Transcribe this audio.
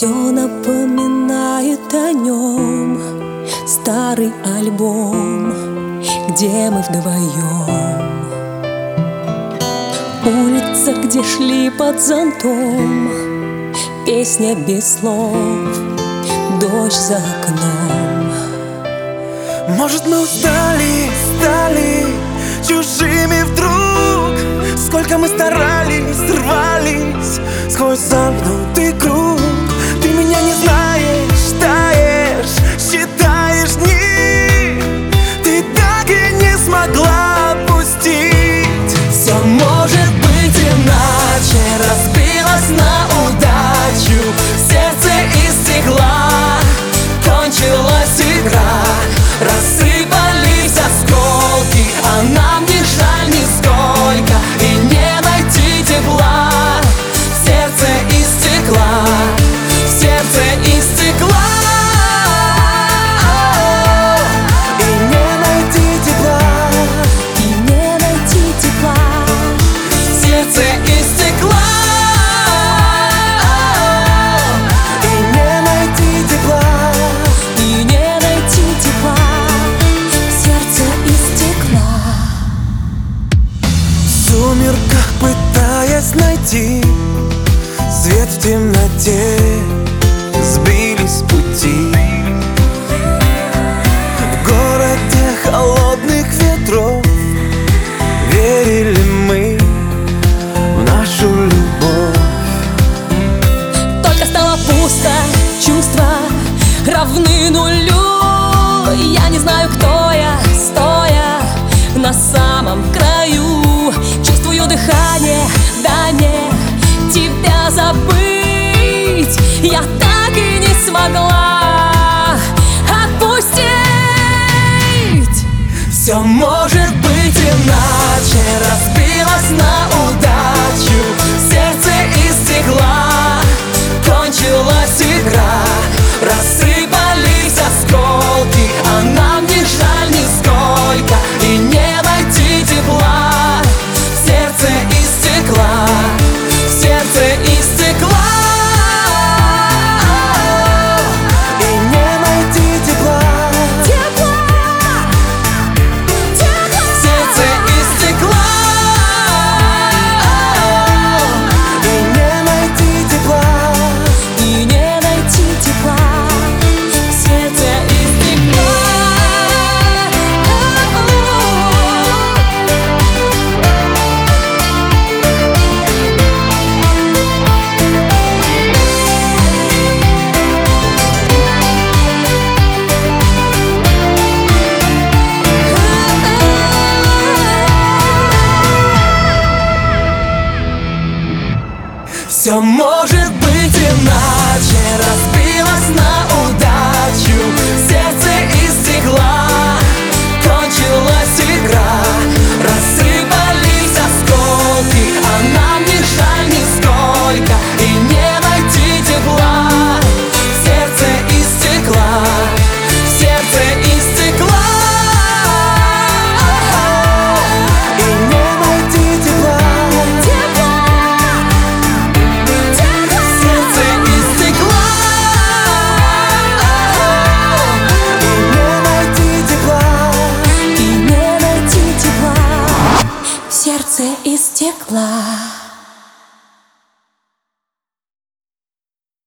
Все напоминает о нем. Старый альбом, где мы вдвоем. Улица, где шли под зонтом. Песня без слов, дождь за окном. Может, мы устали, стали чужими вдруг. Сколько мы старались, рвались сквозь замкнутый круг. Ты меня не знаешь, таешь, считаешь дни. Ты так и не смогла отпустить. Все может быть иначе, разбилось на удачу. Сердце из стекла, кончилась игра. Рассыпались осколки, а нам не жаль нисколько. И не найти тепла в сердце из стекла, в сердце из стекла. И не найти тепла, и не найти тепла в сердце из стекла. и не найти тепла. И не найти тепла в сердце из стекла. В сумерках пытаясь найти свет в темноте, сбились с пути. В городе холодных ветров верили мы в нашу любовь. Только стало пусто, чувства равны нулю. Я не знаю, кто я, стоя на самом краю. Чувствую дыхание, дай мне тебя забыть. Я так и не смогла отпустить. Все может быть иначе, разбилось на удачу. Сердце из стекла, кончилась игра. Рассыпались осколки, а нам не жаль нисколько. И не найти тепла в сердце из стекла, в сердце из стекла. И не найти тепла, Тепла, тепла в сердце из стекла. и не найти тепла. И не найти тепла в сердце из стекла. Все может быть иначе, разбилось на удачу. Сердце из стекла, кончилась игра. Рассыпались осколки, а нам не жаль нисколько. И не найти тепла в сердце из стекла, в сердце из стекла. И не найти тепла, Тепла, тепла в сердце из стекла. и не найти тепла. И не найти тепла в сердце из стекла.